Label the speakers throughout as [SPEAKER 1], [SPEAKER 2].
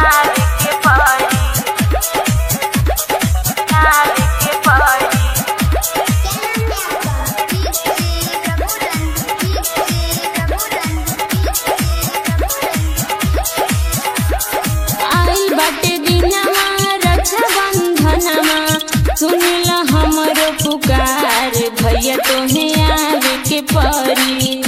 [SPEAKER 1] सुनला हमरो पुकार भैया तोहे आवे के परी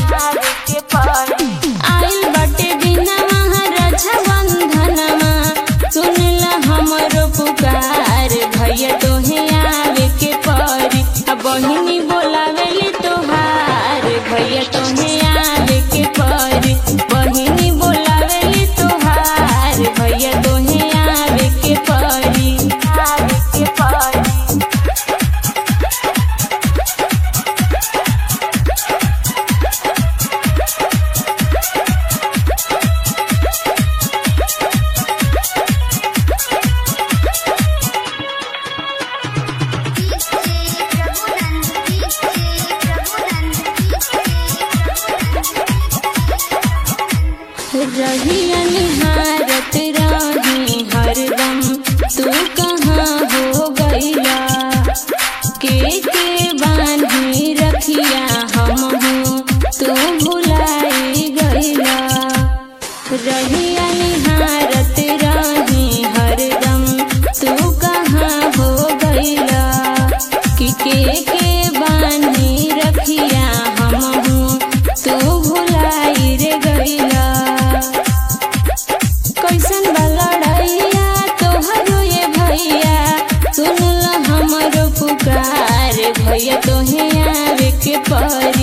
[SPEAKER 1] आइल बाटे बिना रक्षा बंधनमा सुनला हमरो पुकार भैया तोहे आवे के परी बहिनी बोलावेली तोहार भैया तोहे आवे के परी बहिनी बोलावेली तोहार भैया तोहे आवे के परी रहिया निहारत रही हरदम तू कहाँ हो गईला के बांधी रखिया हम हूँ तू भुलाई गईला रहिया निहारत रही हरदम तू कहाँ हो गईला के बांधी रखिया हम हूँ तू भुलाई रे गईला कैसन लड़ैया तोहरो ये भैया सुनला हमरो पुकार भैया तोहे आवे के पर